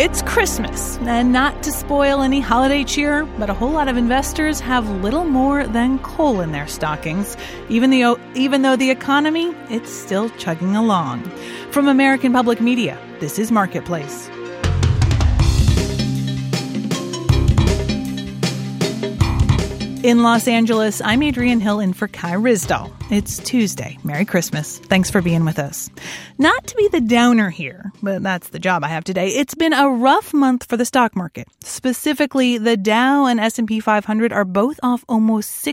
It's Christmas, and not to spoil any holiday cheer, but a whole lot of investors have little more than coal in their stockings, even though the economy, it's still chugging along. From American Public Media, this is Marketplace. In Los Angeles, I'm Adrienne Hill in for Kai Ryssdal. It's Tuesday. Merry Christmas. Thanks for being with us. Not to be the downer here, but that's the job I have today. It's been a rough month for the stock market. Specifically, the Dow and S&P 500 are both off almost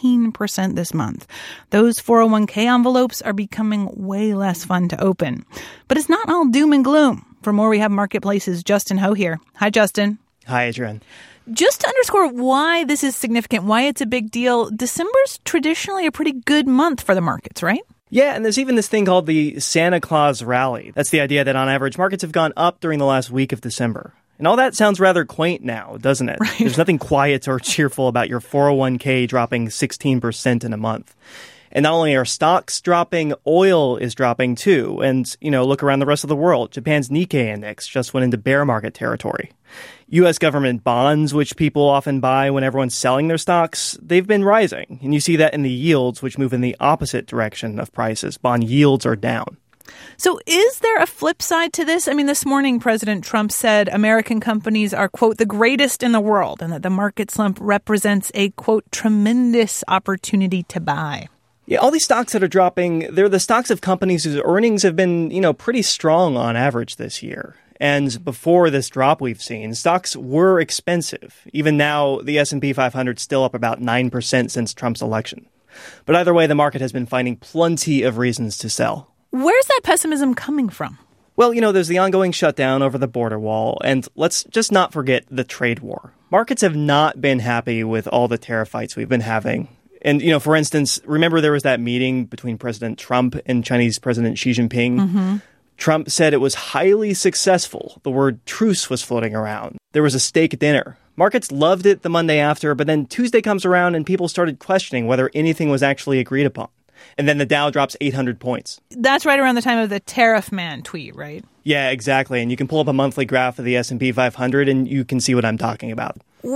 16% this month. Those 401k envelopes are becoming way less fun to open. But it's not all doom and gloom. For more, we have Marketplace's Justin Ho here. Hi, Justin. Hi, Adrienne. Just to underscore why this is significant, why it's a big deal, December's traditionally a pretty good month for the markets, right? Yeah, and there's even this thing called the Santa Claus Rally. That's the idea that on average, markets have gone up during the last week of December. And all that sounds rather quaint now, doesn't it? Right. There's nothing quiet or cheerful about your 401k dropping 16% in a month. And not only are stocks dropping, oil is dropping too. And, look around the rest of the world. Japan's Nikkei index just went into bear market territory. U.S. government bonds, which people often buy when everyone's selling their stocks, they've been rising. And you see that in the yields, which move in the opposite direction of prices. Bond yields are down. So is there a flip side to this? I mean, this morning, President Trump said American companies are, quote, the greatest in the world, and that the market slump represents a, quote, tremendous opportunity to buy. Yeah, all these stocks that are dropping, they're the stocks of companies whose earnings have been, pretty strong on average this year. And before this drop we've seen, stocks were expensive. Even now, the S&P 500 is still up about 9% since Trump's election. But either way, the market has been finding plenty of reasons to sell. Where's that pessimism coming from? Well, there's the ongoing shutdown over the border wall, and let's just not forget the trade war. Markets have not been happy with all the tariff fights we've been having. And, for instance, remember there was that meeting between President Trump and Chinese President Xi Jinping? Mm-hmm. Trump said it was highly successful. The word truce was floating around. There was a steak dinner. Markets loved it the Monday after, but then Tuesday comes around and people started questioning whether anything was actually agreed upon. And then the Dow drops 800 points. That's right around the time of the tariff man tweet, right? Yeah, exactly. And you can pull up a monthly graph of the S&P 500 and you can see what I'm talking about.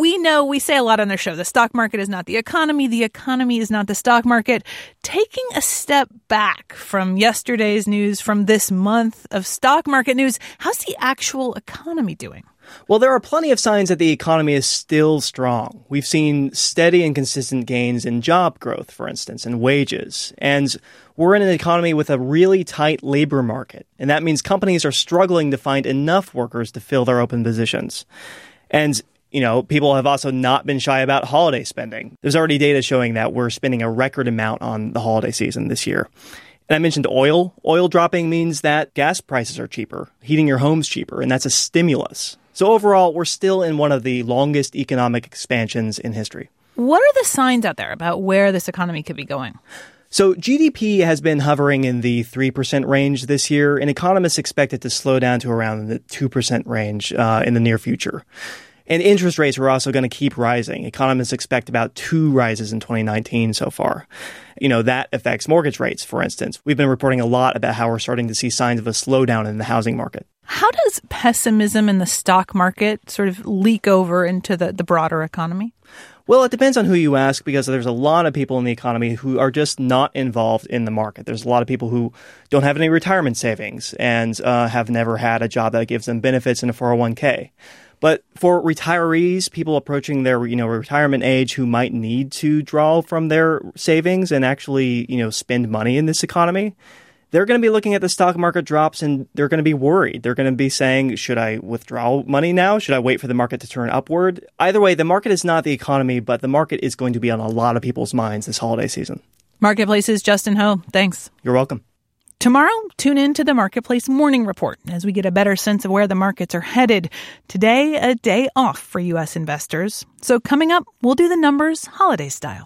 We say a lot on the show, the stock market is not the economy is not the stock market. Taking a step back from yesterday's news, from this month of stock market news, how's the actual economy doing? Well, there are plenty of signs that the economy is still strong. We've seen steady and consistent gains in job growth, for instance, and wages. And we're in an economy with a really tight labor market. And that means companies are struggling to find enough workers to fill their open positions. And people have also not been shy about holiday spending. There's already data showing that we're spending a record amount on the holiday season this year. And I mentioned oil. Oil dropping means that gas prices are cheaper, heating your home's cheaper, and that's a stimulus. So overall, we're still in one of the longest economic expansions in history. What are the signs out there about where this economy could be going? So GDP has been hovering in the 3% range this year, and economists expect it to slow down to around the 2% range in the near future. And interest rates are also going to keep rising. Economists expect about 2 rises in 2019 so far. That affects mortgage rates, for instance. We've been reporting a lot about how we're starting to see signs of a slowdown in the housing market. How does pessimism in the stock market sort of leak over into the broader economy? Well, it depends on who you ask, because there's a lot of people in the economy who are just not involved in the market. There's a lot of people who don't have any retirement savings and have never had a job that gives them benefits in a 401k. But for retirees, people approaching their, retirement age who might need to draw from their savings and actually, spend money in this economy, they're going to be looking at the stock market drops and they're going to be worried. They're going to be saying, should I withdraw money now? Should I wait for the market to turn upward? Either way, the market is not the economy, but the market is going to be on a lot of people's minds this holiday season. Marketplace's Justin Ho. Thanks. You're welcome. Tomorrow, tune in to the Marketplace Morning Report as we get a better sense of where the markets are headed. Today, a day off for U.S. investors. So coming up, we'll do the numbers holiday style.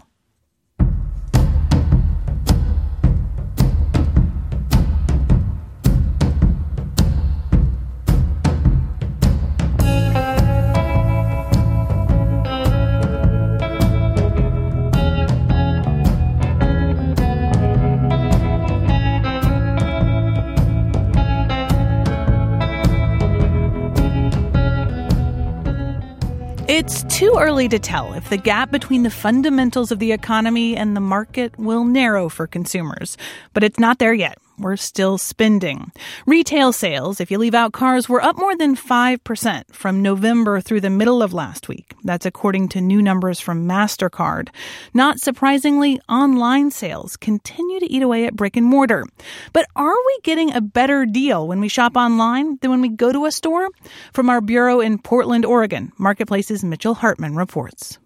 It's too early to tell if the gap between the fundamentals of the economy and the market will narrow for consumers, but it's not there yet. We're still spending. Retail sales, if you leave out cars, were up more than 5% from November through the middle of last week. That's according to new numbers from MasterCard. Not surprisingly, online sales continue to eat away at brick and mortar. But are we getting a better deal when we shop online than when we go to a store? From our bureau in Portland, Oregon, Marketplace's Mitchell Hartman reports.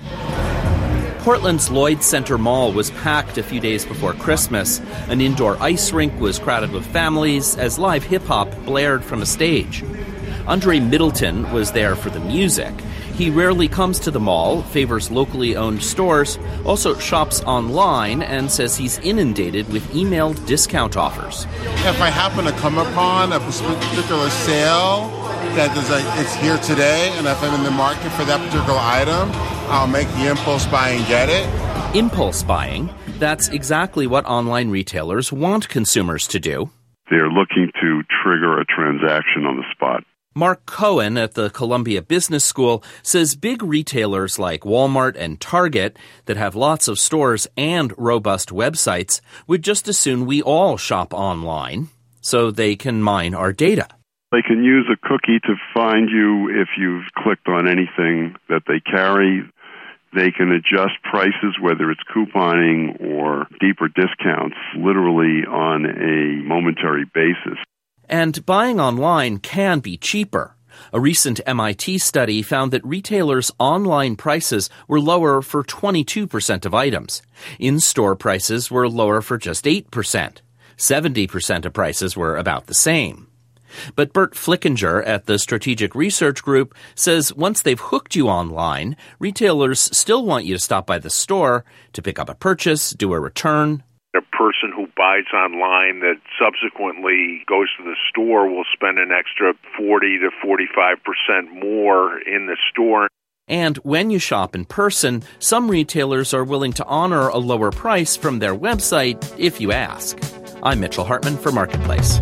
Portland's Lloyd Center Mall was packed a few days before Christmas. An indoor ice rink was crowded with families as live hip-hop blared from a stage. Andre Middleton was there for the music. He rarely comes to the mall, favors locally owned stores, also shops online, and says he's inundated with emailed discount offers. If I happen to come upon a particular sale that it's here today, and if I'm in the market for that particular item, I'll make the impulse buy and get it. Impulse buying, that's exactly what online retailers want consumers to do. They're looking to trigger a transaction on the spot. Mark Cohen at the Columbia Business School says big retailers like Walmart and Target that have lots of stores and robust websites would just as soon we all shop online so they can mine our data. They can use a cookie to find you if you've clicked on anything that they carry. They can adjust prices, whether it's couponing or deeper discounts, literally on a momentary basis. And buying online can be cheaper. A recent MIT study found that retailers' online prices were lower for 22% of items. In-store prices were lower for just 8%. 70% of prices were about the same. But Bert Flickinger at the Strategic Research Group says once they've hooked you online, retailers still want you to stop by the store to pick up a purchase, do a return. A person who buys online that subsequently goes to the store will spend an extra 40 to 45% more in the store. And when you shop in person, some retailers are willing to honor a lower price from their website if you ask. I'm Mitchell Hartman for Marketplace.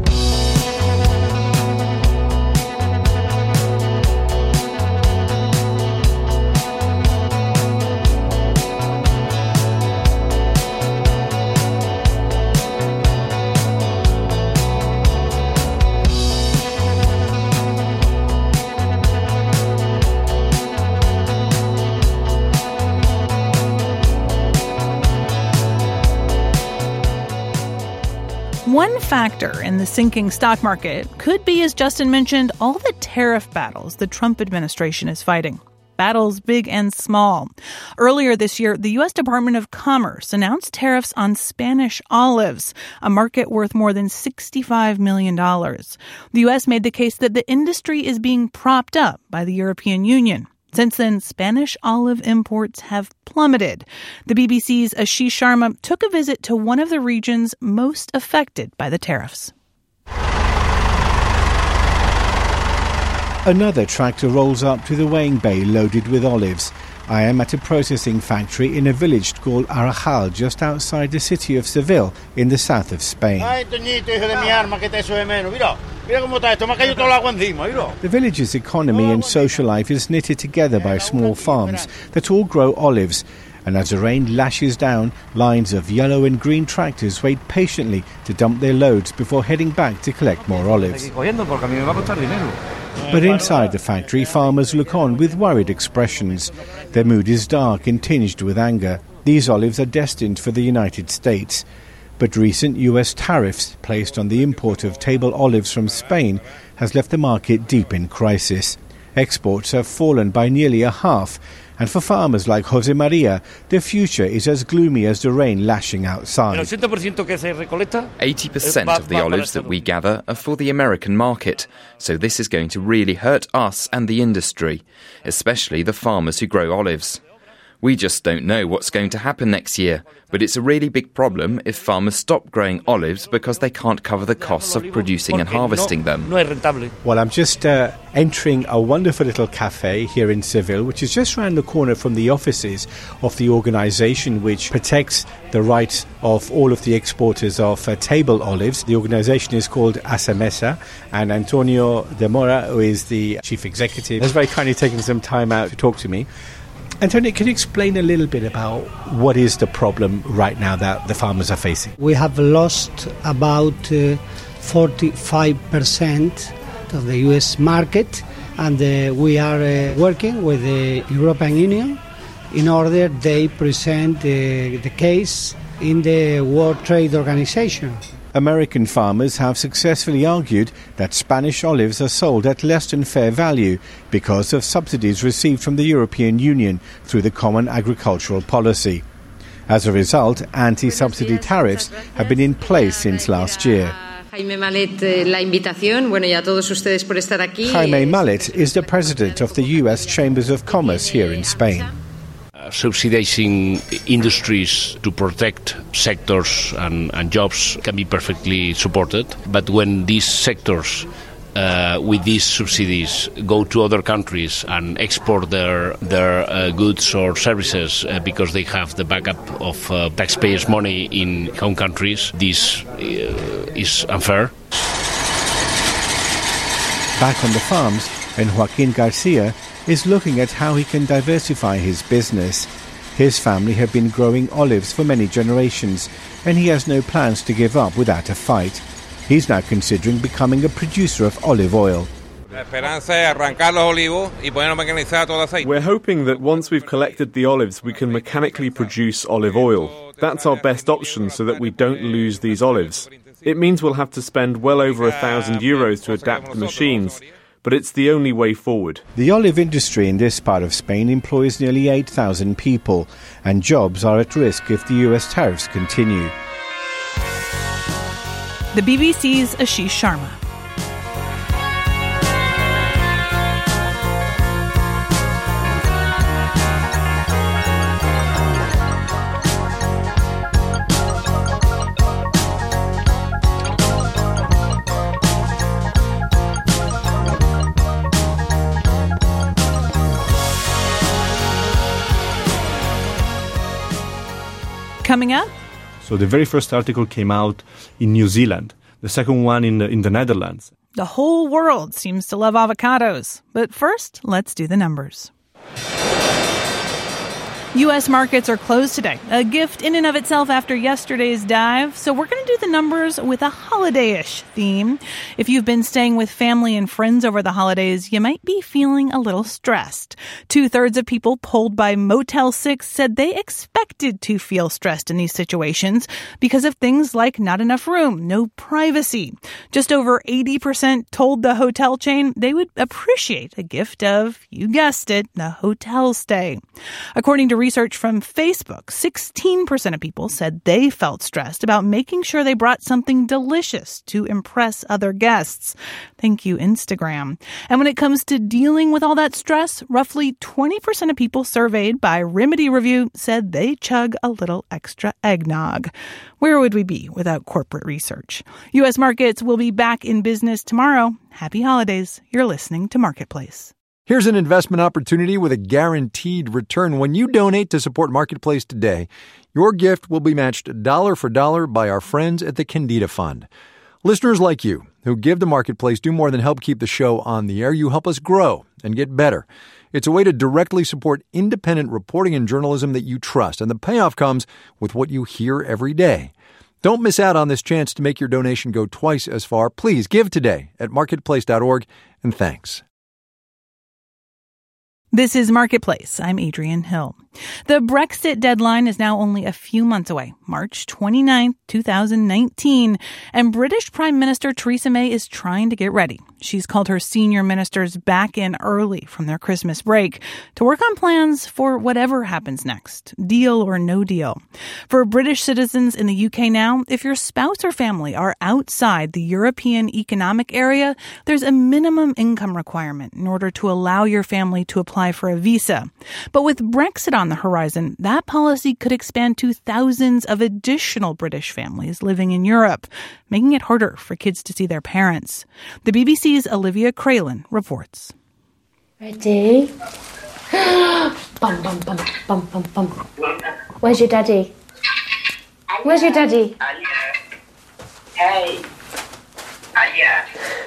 One factor in the sinking stock market could be, as Justin mentioned, all the tariff battles the Trump administration is fighting. Battles big and small. Earlier this year, the U.S. Department of Commerce announced tariffs on Spanish olives, a market worth more than $65 million. The U.S. made the case that the industry is being propped up by the European Union. Since then, Spanish olive imports have plummeted. The BBC's Ashish Sharma took a visit to one of the regions most affected by the tariffs. Another tractor rolls up to the weighing bay loaded with olives. I am at a processing factory in a village called Arajal, just outside the city of Seville, in the south of Spain. The village's economy and social life is knitted together by small farms that all grow olives. And as the rain lashes down, lines of yellow and green tractors wait patiently to dump their loads before heading back to collect more olives. But inside the factory, farmers look on with worried expressions. Their mood is dark and tinged with anger. These olives are destined for the United States. But recent U.S. tariffs placed on the import of table olives from Spain has left the market deep in crisis. Exports have fallen by nearly a half, and for farmers like Jose Maria, the future is as gloomy as the rain lashing outside. 80% of the olives that we gather are for the American market, so this is going to really hurt us and the industry, especially the farmers who grow olives. We just don't know what's going to happen next year, but it's a really big problem if farmers stop growing olives because they can't cover the costs of producing and harvesting them. Well, I'm just entering a wonderful little cafe here in Seville, which is just around the corner from the offices of the organisation which protects the rights of all of the exporters of table olives. The organisation is called ASAMESA, and Antonio de Mora, who is the chief executive, has very kindly taken some time out to talk to me. Antonio, can you explain a little bit about what is the problem right now that the farmers are facing? We have lost about 45% of the U.S. market, and we are working with the European Union in order they present the case in the World Trade Organization. American farmers have successfully argued that Spanish olives are sold at less than fair value because of subsidies received from the European Union through the Common Agricultural Policy. As a result, anti-subsidy tariffs have been in place since last year. Jaime Malet is the president of the U.S. Chambers of Commerce here in Spain. Subsidizing industries to protect sectors and jobs can be perfectly supported, but when these sectors with these subsidies go to other countries and export their goods or services because they have the backup of taxpayers' money in home countries, this is unfair. Back on the farms, and Joaquin Garcia is looking at how he can diversify his business. His family have been growing olives for many generations, and he has no plans to give up without a fight. He's now considering becoming a producer of olive oil. We're hoping that once we've collected the olives, we can mechanically produce olive oil. That's our best option so that we don't lose these olives. It means we'll have to spend well over €1,000 to adapt the machines, but it's the only way forward. The olive industry in this part of Spain employs nearly 8,000 people, and jobs are at risk if the US tariffs continue. The BBC's Ashish Sharma. Coming up. So the very first article came out in New Zealand, the second one in the Netherlands. The whole world seems to love avocados. But first, let's do the numbers. U.S. markets are closed today, a gift in and of itself after yesterday's dive. So we're going to do the numbers with a holiday-ish theme. If you've been staying with family and friends over the holidays, you might be feeling a little stressed. 2/3 of people polled by Motel 6 said they expected to feel stressed in these situations because of things like not enough room, no privacy. Just over 80% told the hotel chain they would appreciate a gift of, you guessed it, a hotel stay. According to research from Facebook, 16% of people said they felt stressed about making sure they brought something delicious to impress other guests. Thank you, Instagram. And when it comes to dealing with all that stress, roughly 20% of people surveyed by Remedy Review said they chug a little extra eggnog. Where would we be without corporate research? U.S. markets will be back in business tomorrow. Happy holidays. You're listening to Marketplace. Here's an investment opportunity with a guaranteed return. When you donate to support Marketplace today, your gift will be matched dollar for dollar by our friends at the Candida Fund. Listeners like you who give to Marketplace do more than help keep the show on the air. You help us grow and get better. It's a way to directly support independent reporting and journalism that you trust, and the payoff comes with what you hear every day. Don't miss out on this chance to make your donation go twice as far. Please give today at marketplace.org, and thanks. This is Marketplace. I'm Adrienne Hill. The Brexit deadline is now only a few months away, March 29th, 2019, and British Prime Minister Theresa May is trying to get ready. She's called her senior ministers back in early from their Christmas break to work on plans for whatever happens next, deal or no deal. For British citizens in the UK now, if your spouse or family are outside the European Economic Area, there's a minimum income requirement in order to allow your family to apply for a visa. But with Brexit on the horizon, that policy could expand to thousands of additional British families living in Europe, making it harder for kids to see their parents. The BBC's Olivia Craylen reports. Ready? Bum, bum, bum, bum, bum, bum. Where's your daddy? Where's your daddy? Hey. Alia.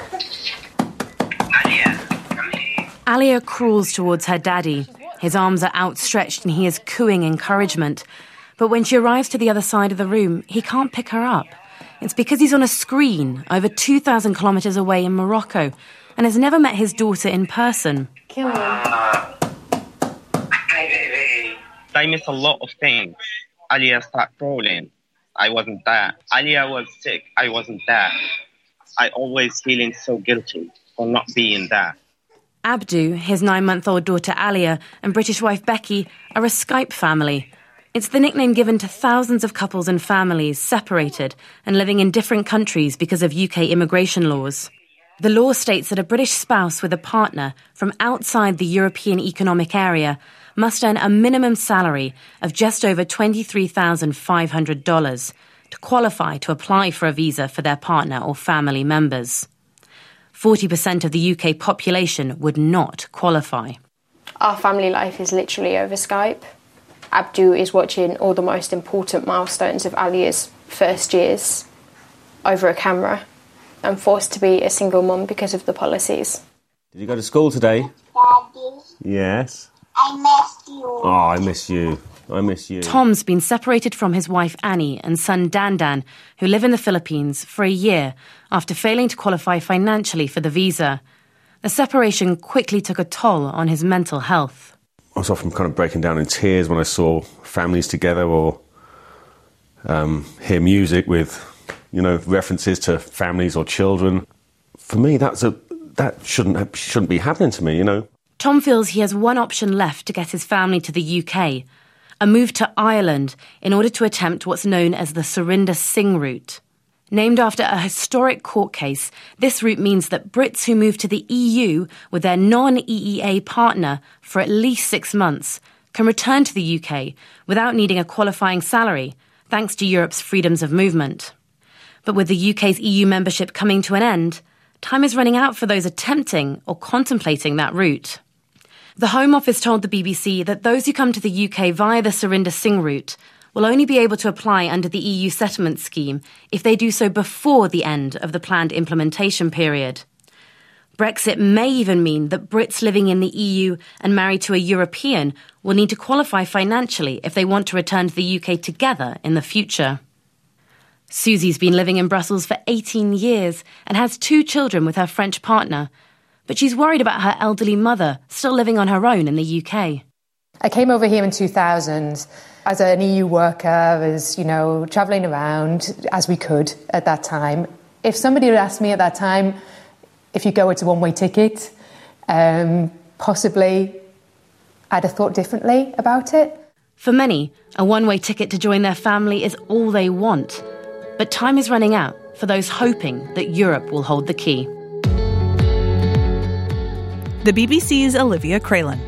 Alia, come here. Alia crawls towards her daddy. His arms are outstretched and he is cooing encouragement. But when she arrives to the other side of the room, he can't pick her up. It's because he's on a screen over 2,000 kilometres away in Morocco and has never met his daughter in person. Come on. Hey, baby. I miss a lot of things. Alia started crawling. I wasn't there. Alia was sick. I wasn't there. I always feeling so guilty for not being there. Abdu, his 9-month-old daughter Alia, and British wife Becky are a Skype family. It's the nickname given to thousands of couples and families separated and living in different countries because of UK immigration laws. The law states that a British spouse with a partner from outside the European Economic Area must earn a minimum salary of just over $23,500 to qualify to apply for a visa for their partner or family members. 40% of the UK population would not qualify. Our family life is literally over Skype. Abdu is watching all the most important milestones of Alia's first years over a camera. I'm forced to be a single mum because of the policies. Did you go to school today? Daddy. Yes. I missed you. Oh, I miss you. I miss you. Tom's been separated from his wife Annie and son Dandan, who live in the Philippines, for a year after failing to qualify financially for the visa. The separation quickly took a toll on his mental health. I was often kind of breaking down in tears when I saw families together or hear music with, references to families or children. For me, that shouldn't be happening to me, Tom feels he has one option left to get his family to the UK, a move to Ireland in order to attempt what's known as the Surinder Singh route. Named after a historic court case, this route means that Brits who move to the EU with their non-EEA partner for at least 6 months can return to the UK without needing a qualifying salary, thanks to Europe's freedoms of movement. But with the UK's EU membership coming to an end, time is running out for those attempting or contemplating that route. The Home Office told the BBC that those who come to the UK via the Surinder Singh route will only be able to apply under the EU settlement scheme if they do so before the end of the planned implementation period. Brexit may even mean that Brits living in the EU and married to a European will need to qualify financially if they want to return to the UK together in the future. Susie's been living in Brussels for 18 years and has 2 children with her French partner, but she's worried about her elderly mother still living on her own in the UK. I came over here in 2000 as an EU worker, as, travelling around as we could at that time. If somebody had asked me at that time, if you go, it's a one-way ticket, possibly I'd have thought differently about it. For many, a one-way ticket to join their family is all they want. But time is running out for those hoping that Europe will hold the key. The BBC's Olivia Craylen.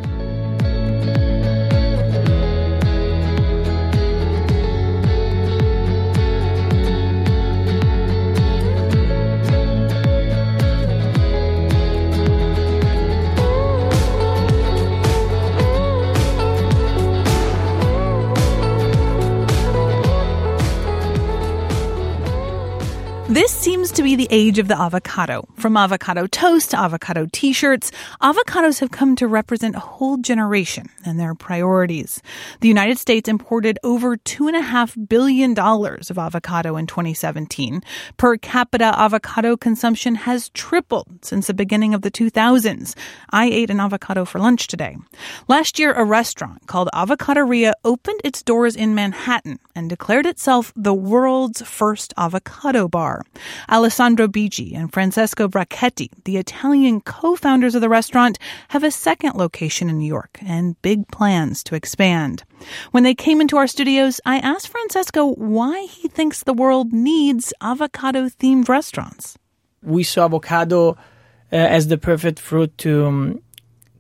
This seems to be the age of the avocado. From avocado toast to avocado t-shirts, avocados have come to represent a whole generation and their priorities. The United States imported over $2.5 billion of avocado in 2017. Per capita avocado consumption has tripled since the beginning of the 2000s. I ate an avocado for lunch today. Last year, a restaurant called Avocadoria opened its doors in Manhattan and declared itself the world's first avocado bar. Alessandro Bigi and Francesco Bracchetti, the Italian co-founders of the restaurant, have a second location in New York and big plans to expand. When they came into our studios, I asked Francesco why he thinks the world needs avocado-themed restaurants. We saw avocado as the perfect fruit to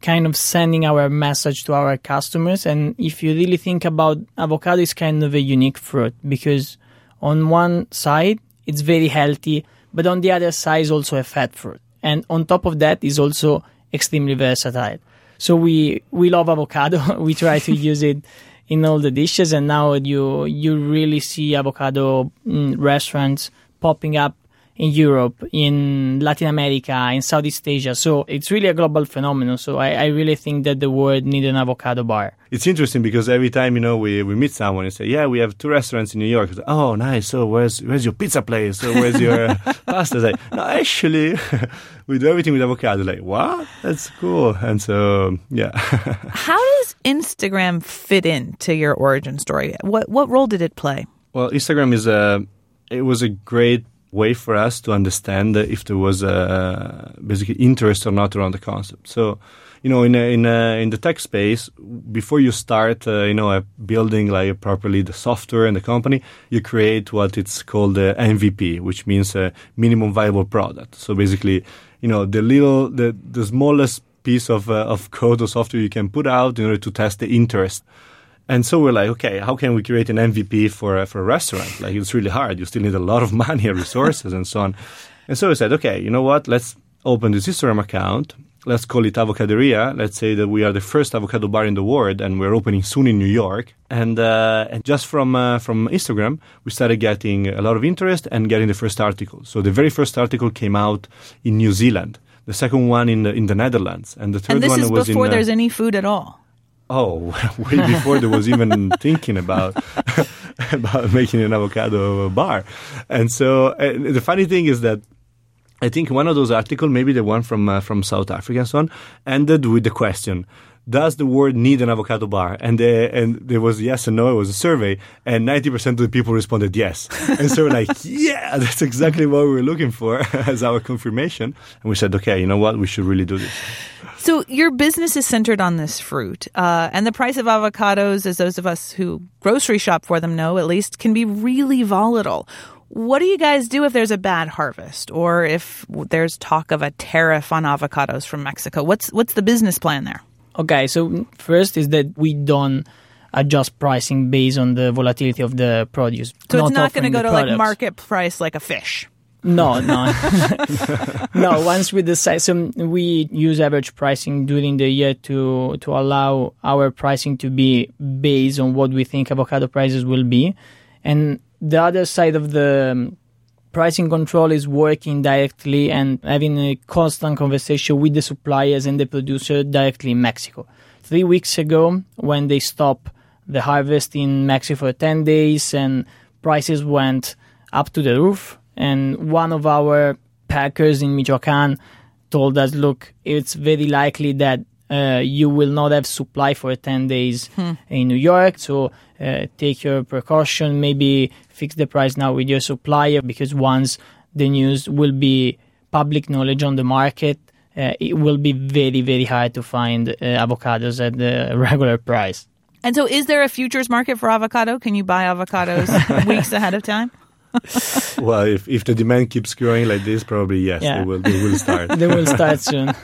kind of sending our message to our customers. And if you really think about avocado, is kind of a unique fruit because on one side, it's very healthy, but on the other side is also a fat fruit. And on top of that is also extremely versatile. So we love avocado. We try to use it in all the dishes. And now you really see avocado restaurants popping up in Europe, in Latin America, in Southeast Asia. So it's really a global phenomenon. So I really think that the world needs an avocado bar. It's interesting because every time, we meet someone and say, yeah, we have 2 restaurants in New York. Say, oh, nice. So where's your pizza place? So where's your pasta? Like, no, actually, we do everything with avocado. Like, what? That's cool. And so, yeah. How does Instagram fit into your origin story? What role did it play? Well, Instagram was a great way for us to understand if there was basically interest or not around the concept. So, in the tech space, before you start, building like properly the software and the company, you create what it's called the MVP, which means a minimum viable product. So basically, the smallest piece of code or software you can put out in order to test the interest. And so we're like, okay, how can we create an MVP for a restaurant? Like, it's really hard. You still need a lot of money and resources and so on. And so we said, okay, you know what? Let's open this Instagram account. Let's call it Avocaderia. Let's say that we are the first avocado bar in the world, and we're opening soon in New York. And just from Instagram, we started getting a lot of interest and getting the first article. So the very first article came out in New Zealand. The second one in the Netherlands, and the third one was in. And this is before there's any food at all. Oh, way before there was even thinking about making an avocado bar. And so the funny thing is that I think one of those articles, maybe the one from South Africa and so on, ended with the question, does the world need an avocado bar? And there was yes and no. It was a survey, and 90% of the people responded yes. And so we're like, yeah, that's exactly what we were looking for as our confirmation. And we said, okay, you know what? We should really do this. So your business is centered on this fruit, and the price of avocados, as those of us who grocery shop for them know, at least, can be really volatile. What do you guys do if there's a bad harvest, or if there's talk of a tariff on avocados from Mexico? What's the business plan there? Okay, so first is that we don't adjust pricing based on the volatility of the produce. So it's not going to go to like market price like a fish? No. No, once we decide, so we use average pricing during the year to allow our pricing to be based on what we think avocado prices will be. And the other side of the pricing control is working directly and having a constant conversation with the suppliers and the producer directly in Mexico. 3 weeks ago, when they stopped the harvest in Mexico for 10 days and prices went up to the roof, and one of our packers in Michoacán told us, look, it's very likely that you will not have supply for 10 days in New York, so take your precaution, maybe fix the price now with your supplier, because once the news will be public knowledge on the market, it will be very, very hard to find avocados at the regular price. And so is there a futures market for avocado? Can you buy avocados weeks ahead of time? Well, if the demand keeps growing like this, probably yes, they will start. They will start soon.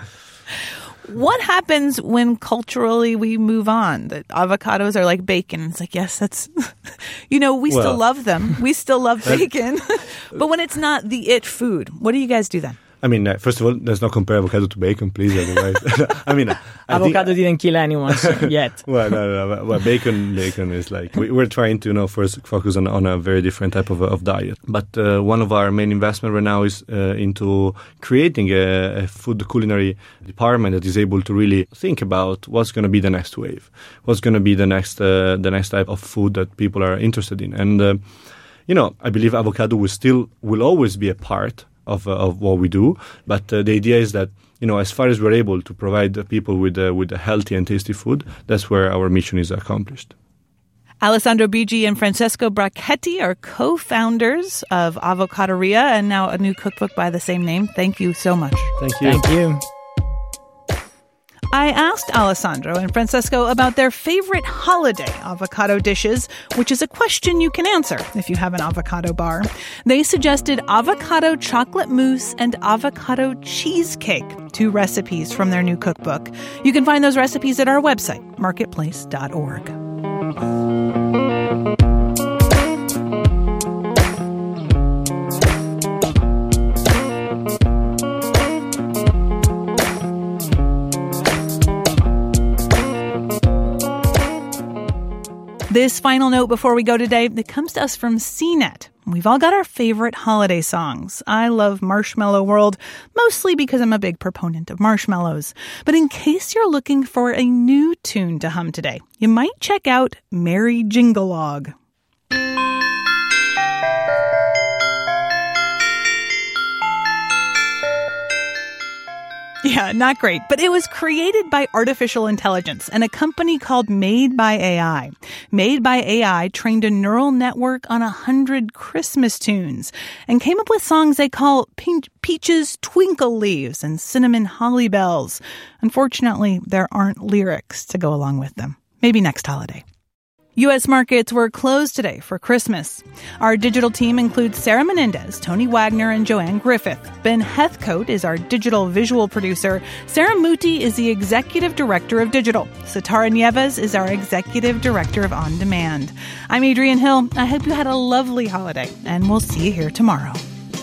What happens when culturally we move on? That avocados are like bacon. It's like, yes, that's, we still love them. We still love bacon. But when it's not the it food, what do you guys do then? I mean, first of all, let's not compare avocado to bacon, please. Otherwise, avocado didn't kill anyone yet. Well, no. Well, bacon is like we're trying to first focus on a very different type of diet. But one of our main investment right now is into creating a food culinary department that is able to really think about what's going to be the next wave, what's going to be the next type of food that people are interested in, and I believe avocado will always be a part of what we do, but the idea is that as far as we're able to provide people with a healthy and tasty food, that's where our mission is accomplished. Alessandro Bigi and Francesco Bracchetti are co-founders of Avocaderia, and now a new cookbook by the same name. Thank you so much. Thank you. Thank you. I asked Alessandro and Francesco about their favorite holiday avocado dishes, which is a question you can answer if you have an avocado bar. They suggested avocado chocolate mousse and avocado cheesecake, 2 recipes from their new cookbook. You can find those recipes at our website, marketplace.org. This final note before we go today, it comes to us from CNET. We've all got our favorite holiday songs. I love Marshmallow World, mostly because I'm a big proponent of marshmallows. But in case you're looking for a new tune to hum today, you might check out Merry Jingle-Log. Yeah, not great, but it was created by artificial intelligence and a company called Made by AI. Made by AI trained a neural network on 100 Christmas tunes and came up with songs they call Peaches Twinkle Leaves and Cinnamon Holly Bells. Unfortunately, there aren't lyrics to go along with them. Maybe next holiday. U.S. markets were closed today for Christmas. Our digital team includes Sarah Menendez, Tony Wagner, and Joanne Griffith. Ben Heathcote is our digital visual producer. Sarah Muti is the executive director of digital. Satara Nieves is our executive director of On Demand. I'm Adrienne Hill. I hope you had a lovely holiday, and we'll see you here tomorrow.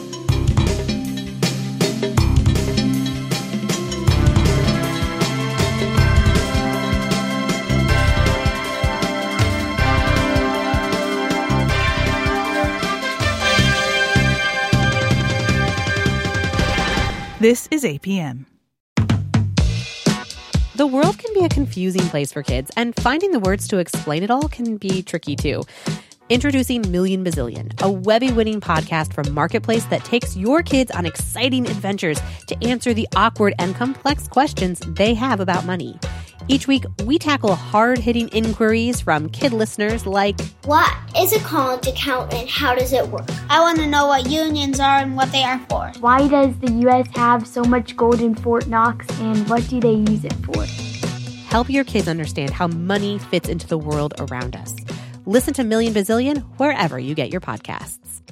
This is APM. The world can be a confusing place for kids, and finding the words to explain it all can be tricky too. Introducing Million Bazillion, a Webby-winning podcast from Marketplace that takes your kids on exciting adventures to answer the awkward and complex questions they have about money. Each week, we tackle hard-hitting inquiries from kid listeners like, what is a college account and how does it work? I want to know what unions are and what they are for. Why does the U.S. have so much gold in Fort Knox and what do they use it for? Help your kids understand how money fits into the world around us. Listen to Million Bazillion wherever you get your podcasts.